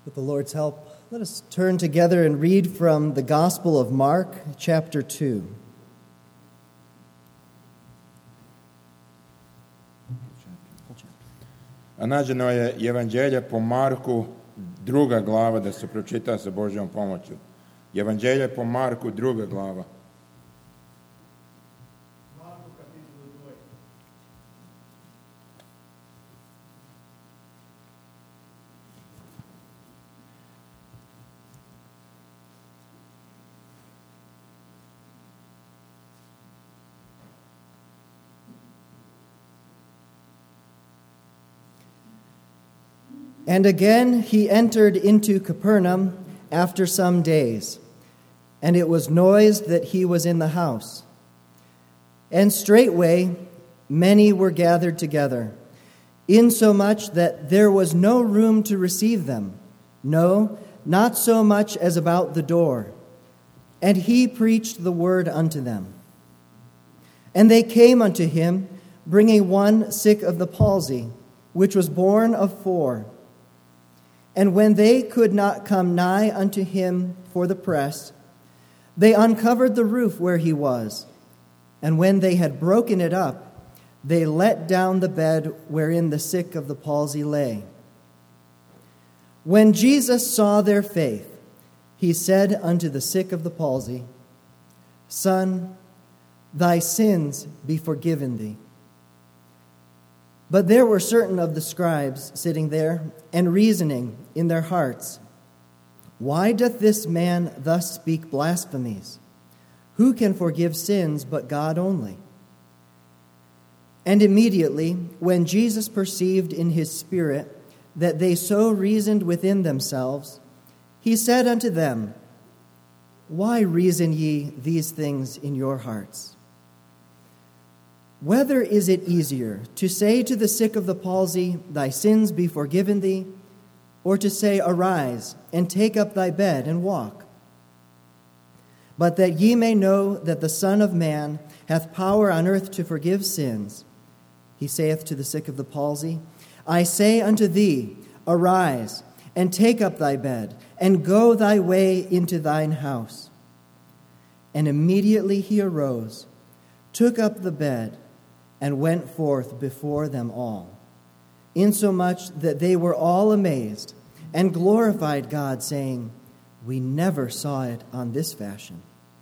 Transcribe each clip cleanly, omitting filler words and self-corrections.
With the Lord's help, let us turn together and read from the Gospel of Mark, chapter 2. A nađeno je Evanđelje po Marku, 2. glava, da se pročita sa Božjom pomoću. Evanđelje po Marku, 2. glava. And again he entered into Capernaum after some days, and it was noised that he was in the house. And straightway many were gathered together, insomuch that there was no room to receive them, no, not so much as about the door. And he preached the word unto them. And they came unto him, bringing one sick of the palsy, which was born of 4. And when they could not come nigh unto him for the press, they uncovered the roof where he was. And when they had broken it up, they let down the bed wherein the sick of the palsy lay. When Jesus saw their faith, he said unto the sick of the palsy, Son, thy sins be forgiven thee. But there were certain of the scribes sitting there and reasoning in their hearts, Why doth this man thus speak blasphemies? Who can forgive sins but God only? And immediately, when Jesus perceived in his spirit that they so reasoned within themselves, he said unto them, Why reason ye these things in your hearts? Whether is it easier to say to the sick of the palsy, Thy sins be forgiven thee, or to say, Arise, and take up thy bed, and walk? But that ye may know that the Son of Man hath power on earth to forgive sins, he saith to the sick of the palsy, I say unto thee, Arise, and take up thy bed, and go thy way into thine house. And immediately he arose, took up the bed, and went forth before them all, insomuch that they were all amazed, and glorified God, saying, We never saw it on this fashion.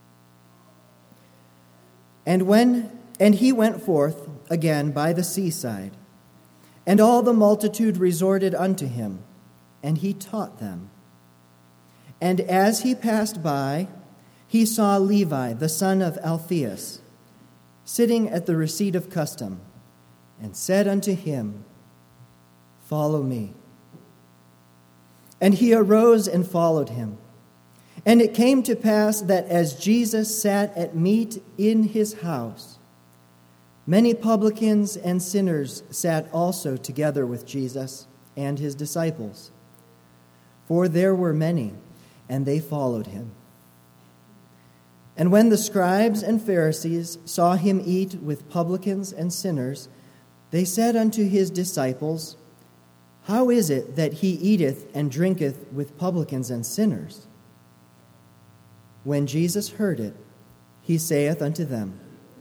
And he went forth again by the seaside, and all the multitude resorted unto him, and he taught them. And as he passed by, he saw Levi, the son of Alphaeus, sitting at the receipt of custom, and said unto him, Follow me. And he arose and followed him. And it came to pass that as Jesus sat at meat in his house, many publicans and sinners sat also together with Jesus and his disciples. For there were many, and they followed him. And when the scribes and Pharisees saw him eat with publicans and sinners, they said unto his disciples, How is it that he eateth and drinketh with publicans and sinners? When Jesus heard it, he saith unto them,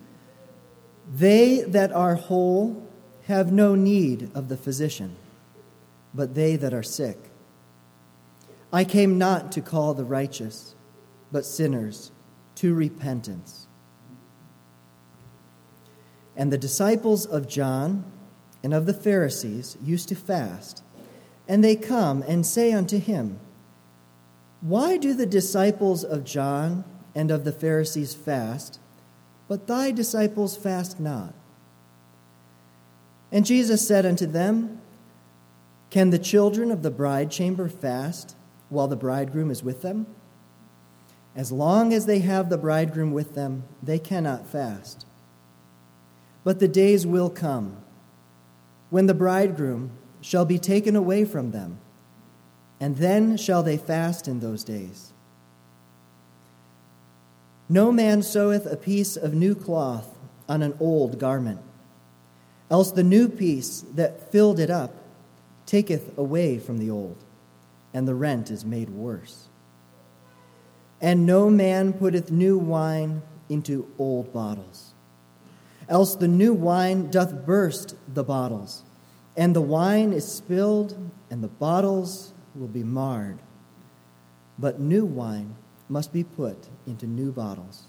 They that are whole have no need of the physician, but they that are sick. I came not to call the righteous, but sinners to repentance. And the disciples of John and of the Pharisees used to fast, and they come and say unto him, Why do the disciples of John and of the Pharisees fast, but thy disciples fast not? And Jesus said unto them, Can the children of the bride chamber fast while the bridegroom is with them? As long as they have the bridegroom with them, they cannot fast. But the days will come when the bridegroom shall be taken away from them, and then shall they fast in those days. No man seweth a piece of new cloth on an old garment, else the new piece that filled it up taketh away from the old, and the rent is made worse. And no man putteth new wine into old bottles, else the new wine doth burst the bottles, and the wine is spilled, and the bottles will be marred. But new wine must be put into new bottles.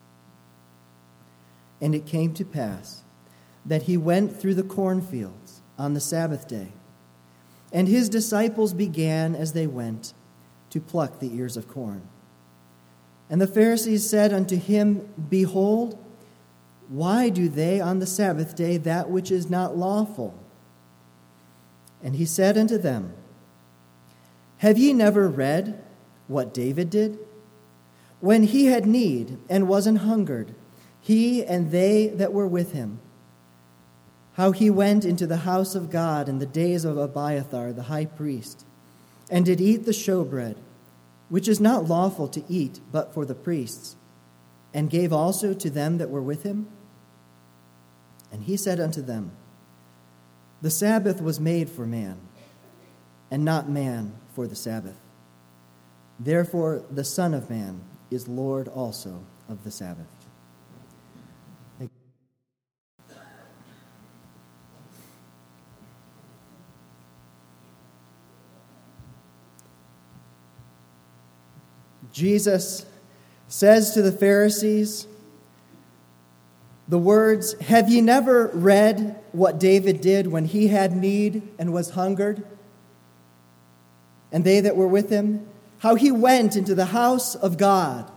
And it came to pass that he went through the cornfields on the Sabbath day, and his disciples began as they went to pluck the ears of corn. And the Pharisees said unto him, Behold, why do they on the Sabbath day that which is not lawful? And he said unto them, Have ye never read what David did? When he had need and was an hungered, he and they that were with him, how he went into the house of God in the days of Abiathar the high priest, and did eat the showbread, which is not lawful to eat but for the priests, and gave also to them that were with him? And he said unto them, The Sabbath was made for man, and not man for the Sabbath. Therefore the Son of Man is Lord also of the Sabbath. Jesus says to the Pharisees the words, Have ye never read what David did when he had need and was hungered? And they that were with him, how he went into the house of God.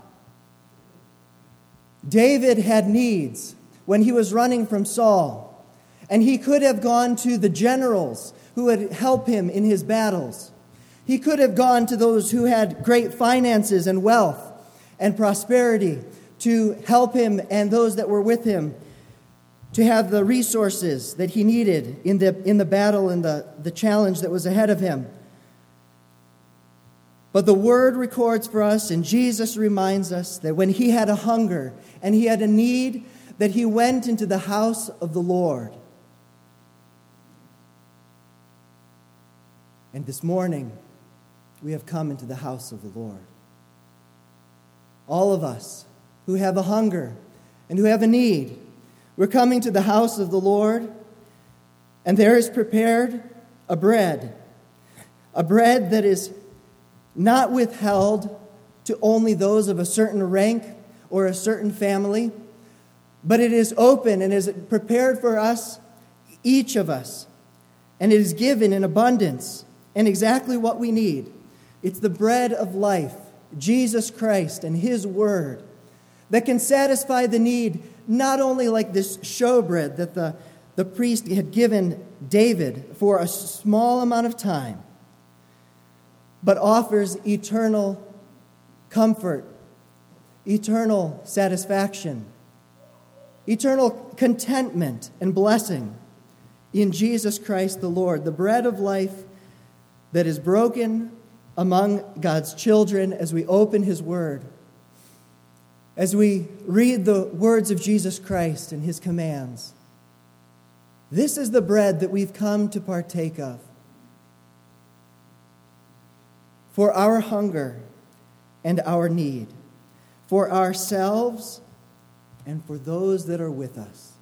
David had needs when he was running from Saul, and he could have gone to the generals who would help him in his battles. He could have gone to those who had great finances and wealth and prosperity to help him and those that were with him to have the resources that he needed in the battle and the challenge that was ahead of him. But the Word records for us, and Jesus reminds us that when he had a hunger and he had a need, that he went into the house of the Lord. And this morning, we have come into the house of the Lord. All of us who have a hunger and who have a need, we're coming to the house of the Lord, and there is prepared a bread that is not withheld to only those of a certain rank or a certain family, but it is open and is prepared for us, each of us, and it is given in abundance and exactly what we need. It's the bread of life, Jesus Christ and his word, that can satisfy the need, not only like this showbread that the priest had given David for a small amount of time, but offers eternal comfort, eternal satisfaction, eternal contentment and blessing in Jesus Christ the Lord, the bread of life that is broken among God's children as we open his word, as we read the words of Jesus Christ and his commands. This is the bread that we've come to partake of for our hunger and our need, for ourselves and for those that are with us.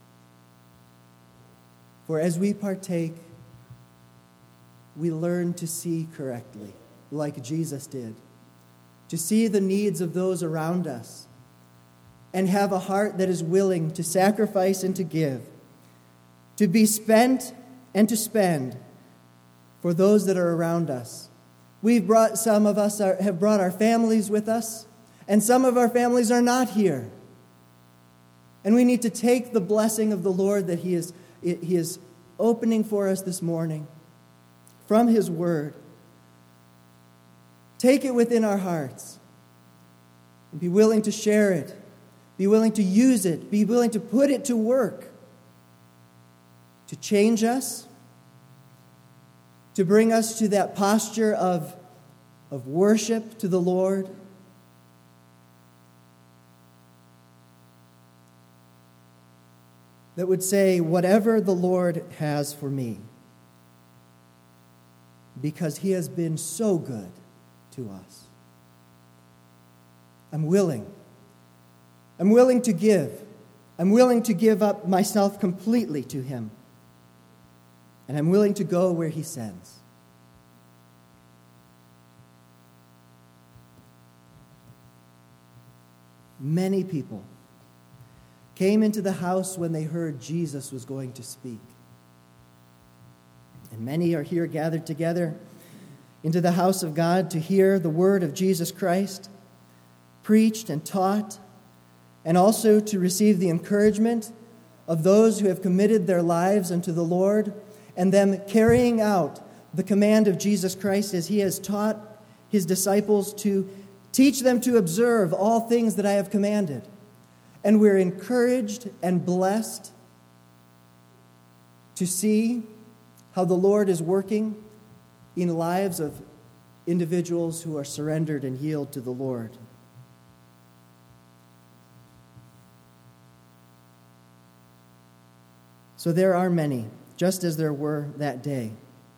For as we partake, we learn to see correctly, like Jesus did, to see the needs of those around us, and have a heart that is willing to sacrifice and to give, to be spent and to spend for those that are around us. Some of us have brought our families with us, and some of our families are not here. And we need to take the blessing of the Lord that He is opening for us this morning from His Word. Take it within our hearts and be willing to share it, be willing to use it, be willing to put it to work to change us, to bring us to that posture of worship to the Lord. That would say, whatever the Lord has for me, because he has been so good to us. I'm willing. I'm willing to give. I'm willing to give up myself completely to him. And I'm willing to go where he sends. Many people came into the house when they heard Jesus was going to speak. And many are here gathered together into the house of God to hear the word of Jesus Christ preached and taught, and also to receive the encouragement of those who have committed their lives unto the Lord, and them carrying out the command of Jesus Christ as he has taught his disciples to teach them to observe all things that I have commanded. And we're encouraged and blessed to see how the Lord is working in lives of individuals who are surrendered and yield to the Lord. So there are many, just as there were that day.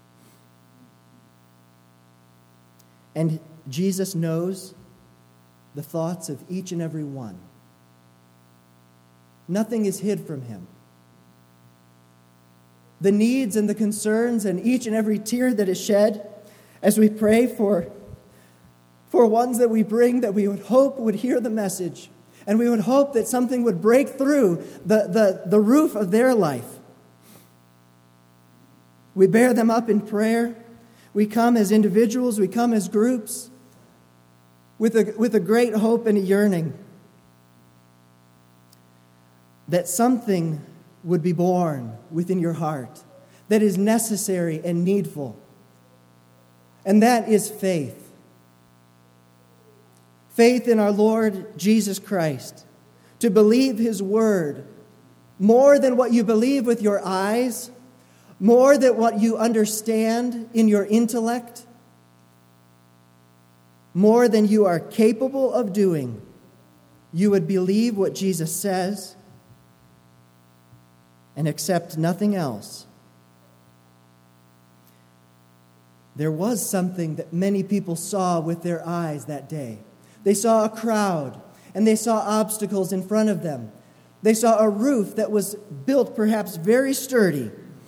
And Jesus knows the thoughts of each and every one. Nothing is hid from him. The needs and the concerns and each and every tear that is shed as we pray for ones that we bring that we would hope would hear the message, and we would hope that something would break through the roof of their life. We bear them up in prayer. We come as individuals, we come as groups with a great hope and a yearning that something would be born within your heart that is necessary and needful. And that is faith. Faith in our Lord Jesus Christ. To believe his word more than what you believe with your eyes, more than what you understand in your intellect, more than you are capable of doing. You would believe what Jesus says and accept nothing else. There was something that many people saw with their eyes that day. They saw a crowd, and they saw obstacles in front of them. They saw a roof that was built perhaps very sturdy.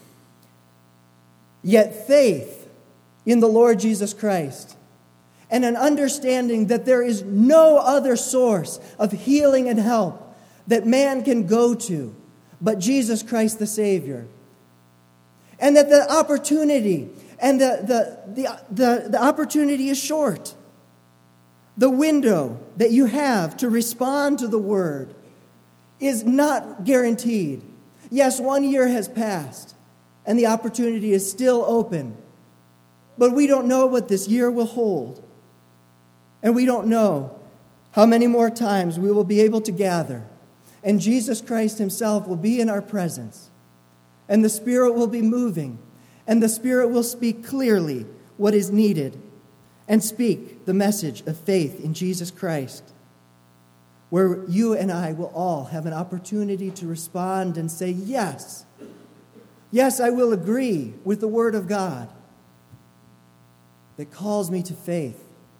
Yet faith in the Lord Jesus Christ and an understanding that there is no other source of healing and help that man can go to but Jesus Christ the Savior. And that the opportunity and the opportunity is short. The window that you have to respond to the word is not guaranteed. Yes, 1 year has passed, and the opportunity is still open. But we don't know what this year will hold. And we don't know how many more times we will be able to gather. And Jesus Christ himself will be in our presence. And the Spirit will be moving. And the Spirit will speak clearly what is needed. And speak the message of faith in Jesus Christ. Where you and I will all have an opportunity to respond and say, yes. Yes, I will agree with the Word of God that calls me to faith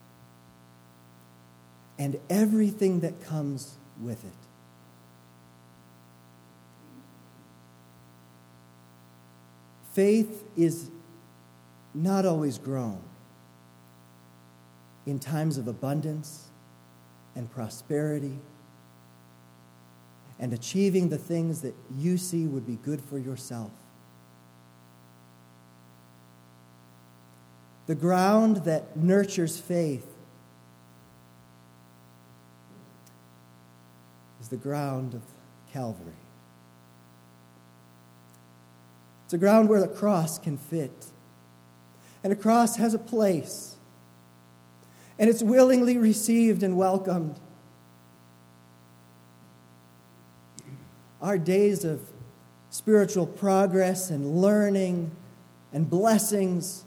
and everything that comes with it. Faith is not always grown in times of abundance and prosperity and achieving the things that you see would be good for yourself. The ground that nurtures faith is the ground of Calvary. It's a ground where the cross can fit. And a cross has a place. And it's willingly received and welcomed. Our days of spiritual progress and learning and blessings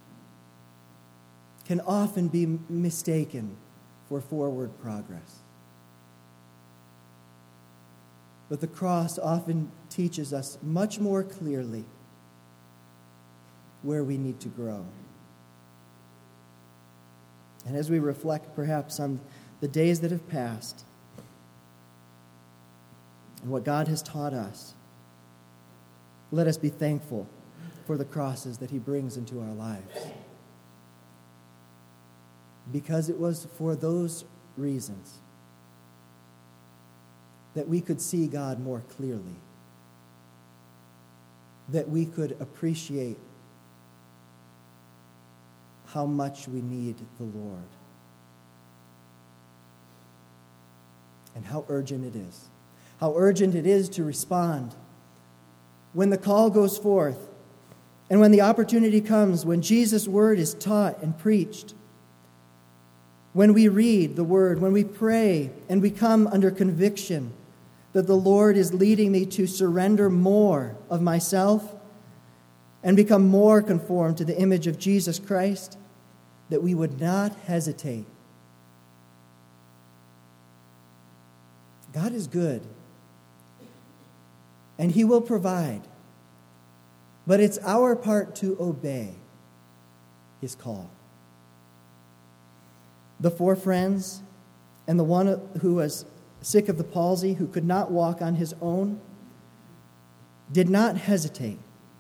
can often be mistaken for forward progress. But the cross often teaches us much more clearly where we need to grow. And as we reflect perhaps on the days that have passed and what God has taught us, let us be thankful for the crosses that he brings into our lives. Because it was for those reasons that we could see God more clearly, that we could appreciate how much we need the Lord and how urgent it is. How urgent it is to respond when the call goes forth and when the opportunity comes, when Jesus' word is taught and preached, when we read the word, when we pray and we come under conviction that the Lord is leading me to surrender more of myself and become more conformed to the image of Jesus Christ, that we would not hesitate. God is good, and he will provide, but it's our part to obey his call. The 4 friends and the one who was sick of the palsy, who could not walk on his own, did not hesitate.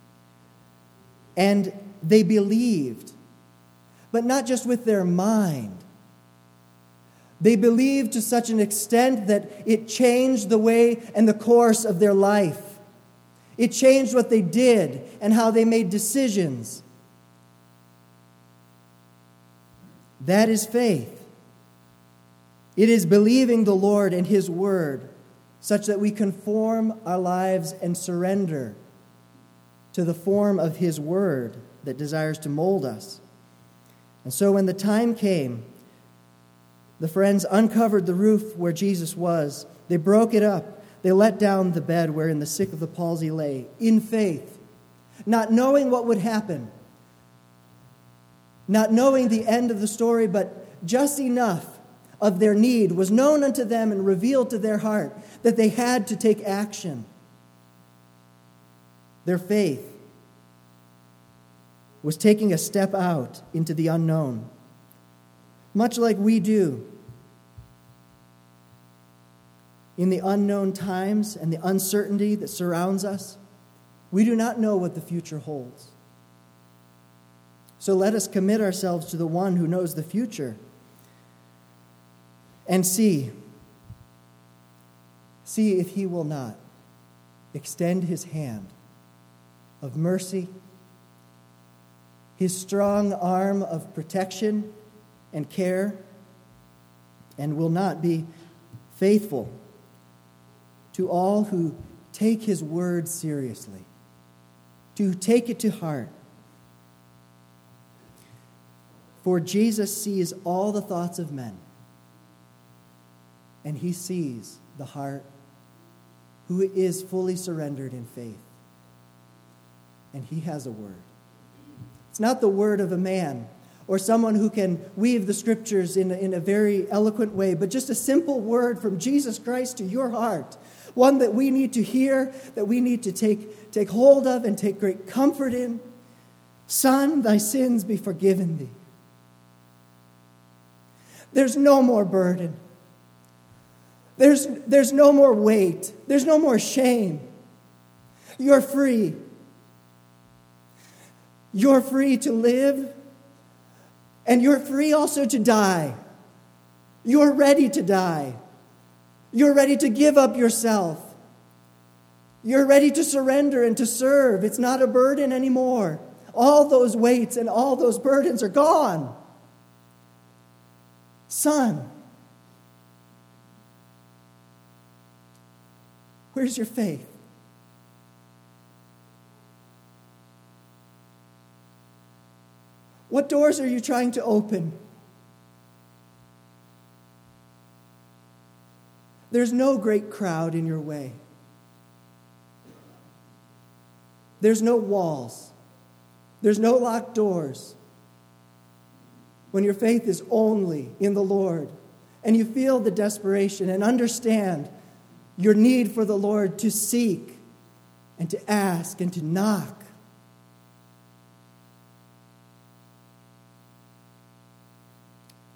And they believed, but not just with their mind. They believed to such an extent that it changed the way and the course of their life. It changed what they did and how they made decisions. That is faith. It is believing the Lord and his word such that we conform our lives and surrender to the form of his word that desires to mold us. And so when the time came, the friends uncovered the roof where Jesus was. They broke it up. They let down the bed wherein the sick of the palsy lay, in faith, not knowing what would happen, not knowing the end of the story, but just enough of their need was known unto them and revealed to their heart that they had to take action. Their faith was taking a step out into the unknown, much like we do in the unknown times and the uncertainty that surrounds us. We do not know what the future holds. So let us commit ourselves to the one who knows the future and see if he will not extend his hand of mercy, his strong arm of protection and care, and will not be faithful to all who take his word seriously, to take it to heart. For Jesus sees all the thoughts of men, and he sees the heart who is fully surrendered in faith. And he has a word. It's not the word of a man or someone who can weave the scriptures in a very eloquent way, but just a simple word from Jesus Christ to your heart, one that we need to hear, that we need to take hold of and take great comfort in. Son, thy sins be forgiven thee. There's no more burden. There's no more weight. There's no more shame. You're free. You're free to live, and you're free also to die. You're ready to die. You're ready to give up yourself. You're ready to surrender and to serve. It's not a burden anymore. All those weights and all those burdens are gone. Son, where's your faith? What doors are you trying to open? There's no great crowd in your way. There's no walls. There's no locked doors. When your faith is only in the Lord, and you feel the desperation and understand your need for the Lord to seek and to ask and to knock.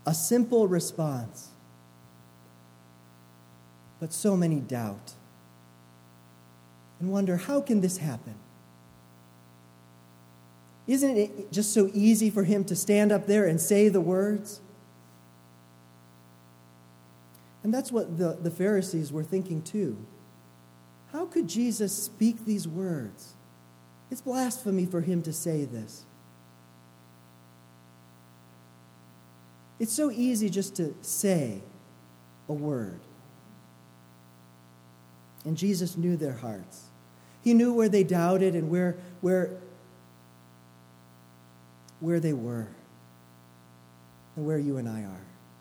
a simple response. But so many doubt and wonder, how can this happen? Isn't it just so easy for him to stand up there and say the words? And that's what the Pharisees were thinking too. How could Jesus speak these words? It's blasphemy for him to say this. It's so easy just to say a word. And Jesus knew their hearts. He knew where they doubted and where they were and where you and I are.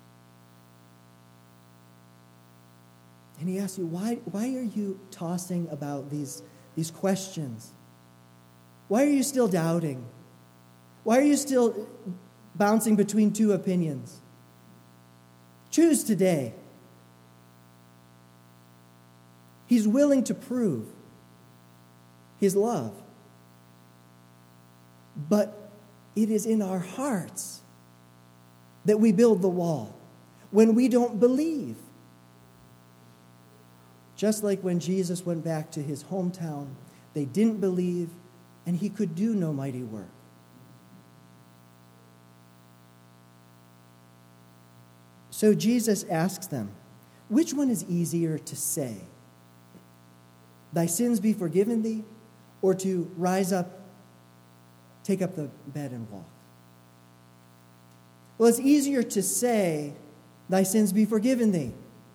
And he asks you, why are you tossing about these questions? Why are you still doubting? Why are you still bouncing between two opinions? Choose today. He's willing to prove his love. But it is in our hearts that we build the wall when we don't believe. Just like when Jesus went back to his hometown, they didn't believe, and he could do no mighty work. So Jesus asks them, which one is easier to say? Thy sins be forgiven thee, or to rise up, take up the bed and walk? Well, it's easier to say, thy sins be forgiven thee,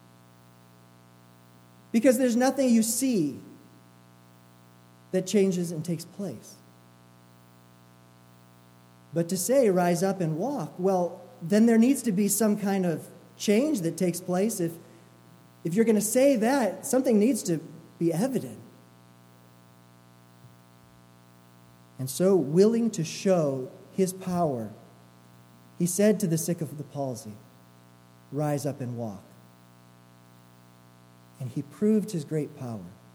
because there's nothing you see that changes and takes place. But to say, rise up and walk, well, then there needs to be some kind of change that takes place. If you're going to say that, something needs to be evident. And so, willing to show his power, he said to the sick of the palsy, rise up and walk. And he proved his great power.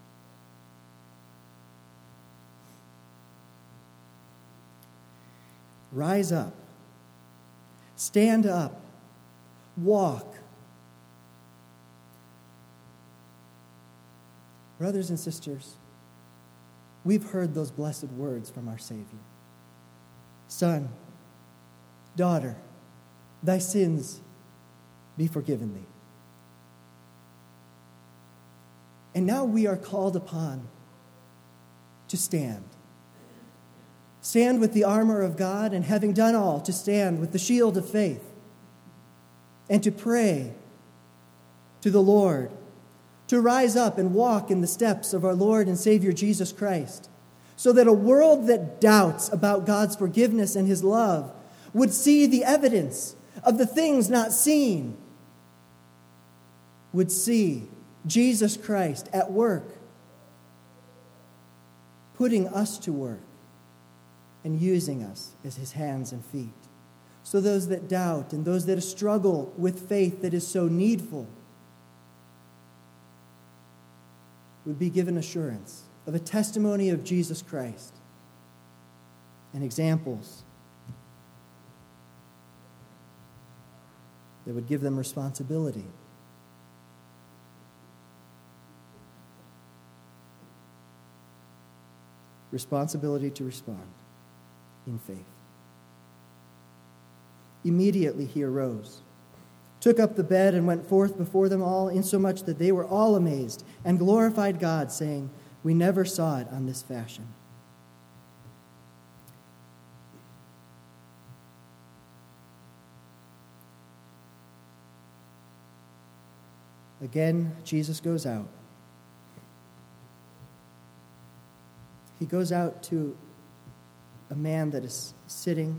Rise up. Stand up. Walk. Brothers and sisters, we've heard those blessed words from our Savior. Son, daughter, thy sins be forgiven thee. And now we are called upon to stand. Stand with the armor of God, and having done all, to stand with the shield of faith and to pray to the Lord, to rise up and walk in the steps of our Lord and Savior Jesus Christ, so that a world that doubts about God's forgiveness and his love would see the evidence of the things not seen, would see Jesus Christ at work, putting us to work and using us as his hands and feet. So those that doubt and those that struggle with faith that is so needful would be given assurance of a testimony of Jesus Christ and examples that would give them responsibility. Responsibility to respond in faith. Immediately he arose, took up the bed, and went forth before them all, insomuch that they were all amazed, and glorified God, saying, we never saw it on this fashion. Again, Jesus goes out. He goes out to a man that is sitting.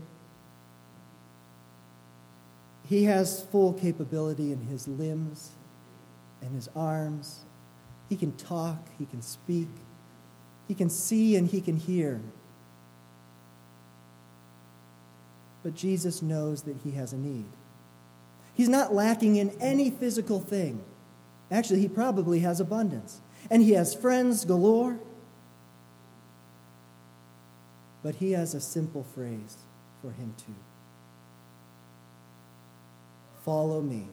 He has full capability in his limbs and his arms. He can talk, he can speak, he can see, and he can hear. But Jesus knows that he has a need. He's not lacking in any physical thing. Actually, he probably has abundance. And he has friends galore. But he has a simple phrase for him too. follow me.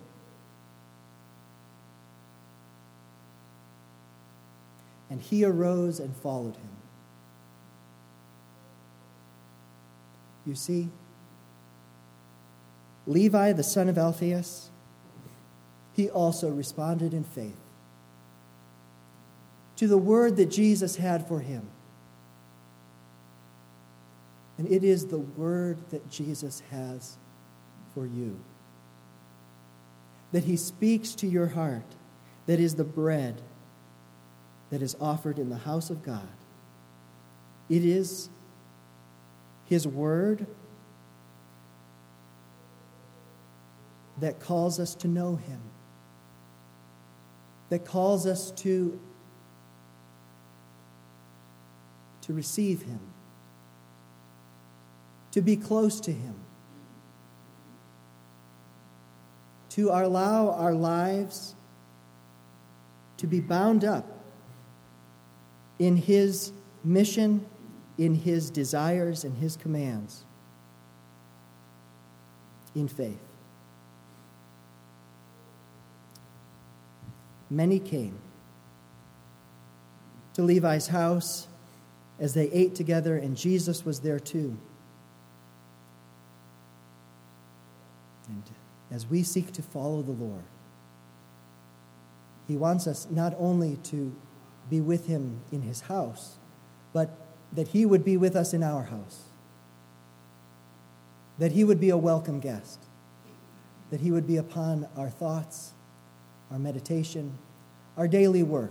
And he arose and followed him. You see, Levi, the son of Alphaeus, he also responded in faith to the word that Jesus had for him. And it is the word that Jesus has for you, that he speaks to your heart, that is the bread that is offered in the house of God. It is his word that calls us to know him, that calls us to receive him, to be close to him, to allow our lives to be bound up in his mission, in his desires, and his commands, in faith. Many came to Levi's house as they ate together, and Jesus was there too. And as we seek to follow the Lord, he wants us not only to be with him in his house, but that he would be with us in our house, that he would be a welcome guest, that he would be upon our thoughts, our meditation, our daily work,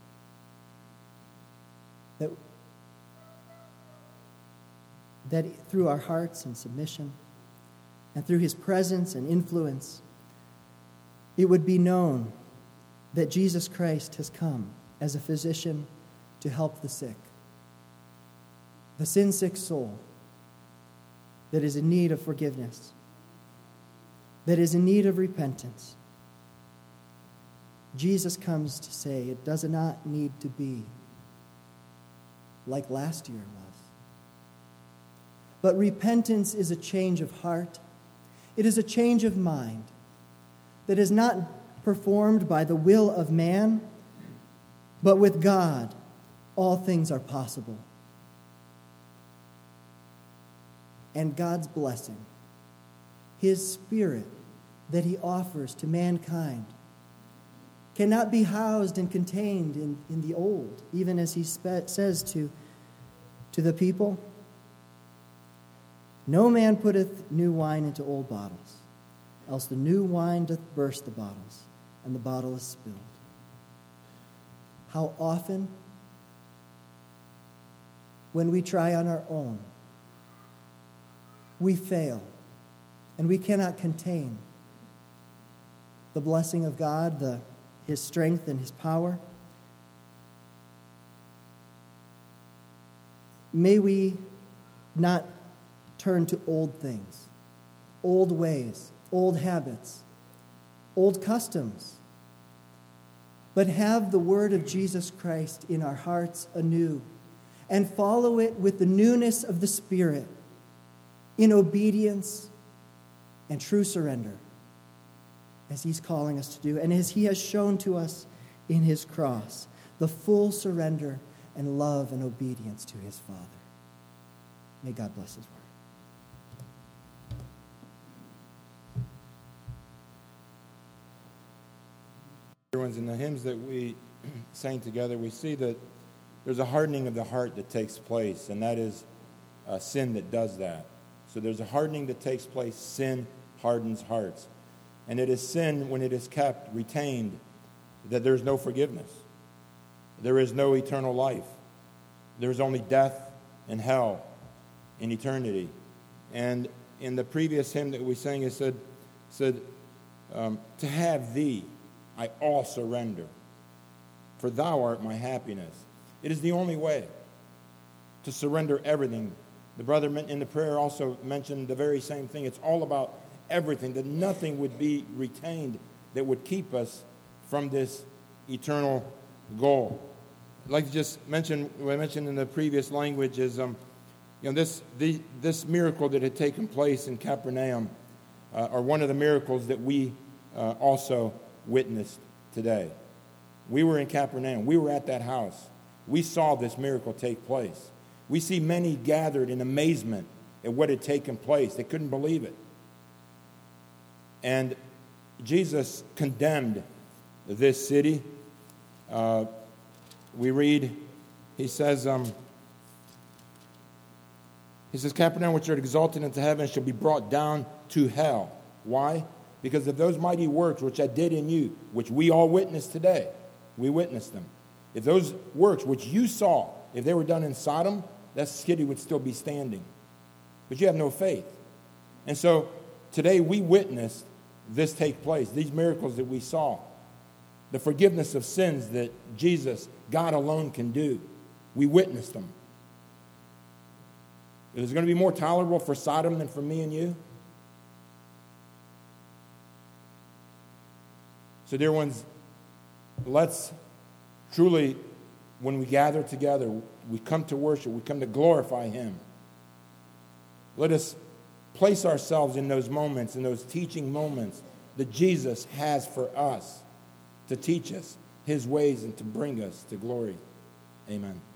that through our hearts and submission, and through his presence and influence, it would be known that Jesus Christ has come as a physician to help the sick, the sin-sick soul that is in need of forgiveness, that is in need of repentance. Jesus comes to say it does not need to be like last year was. But repentance is a change of heart. It is a change of mind that is not performed by the will of man, but with God, all things are possible. And God's blessing, his Spirit that he offers to mankind, cannot be housed and contained in the old, even as he says to the people, "No man putteth new wine into old bottles, else the new wine doth burst the bottles, and the bottle is spilled." How often, when we try on our own, we fail, and we cannot contain the blessing of God, his strength and his power. May we not turn to old things, old ways, old habits, old customs, but have the word of Jesus Christ in our hearts anew and follow it with the newness of the Spirit in obedience and true surrender, as he's calling us to do, and as he has shown to us in his cross, the full surrender and love and obedience to his Father. May God bless his word. In the hymns that we sang together, we see that there's a hardening of the heart that takes place, and that is sin that does that. So there's a hardening that takes place. Sin hardens hearts. And it is sin, when it is kept retained, that there's no forgiveness. There is no eternal life. There's only death and hell in eternity. And in the previous hymn that we sang, it said, "To have thee, I all surrender, for thou art my happiness." It is the only way to surrender everything. The brother in the prayer also mentioned the very same thing. It's all about everything, that nothing would be retained that would keep us from this eternal goal. I'd like to just mention, what I mentioned in the previous language is, this miracle that had taken place in Capernaum, are one of the miracles that we also witnessed today. We were in Capernaum. We were at that house. We saw this miracle take place. We see many gathered in amazement at what had taken place. They couldn't believe it. And Jesus condemned this city. We read, he says, Capernaum, which are exalted into heaven, shall be brought down to hell. Why? Because of those mighty works which I did in you, which we all witness today. We witnessed them. If those works which you saw, if they were done in Sodom, that city would still be standing. But you have no faith. And so today we witnessed this take place, these miracles that we saw, the forgiveness of sins that Jesus, God alone, can do. We witnessed them. Is it going to be more tolerable for Sodom than for me and you? So, dear ones, let's truly, when we gather together, we come to worship, we come to glorify Him. Let us place ourselves in those moments, in those teaching moments that Jesus has for us to teach us His ways and to bring us to glory. Amen.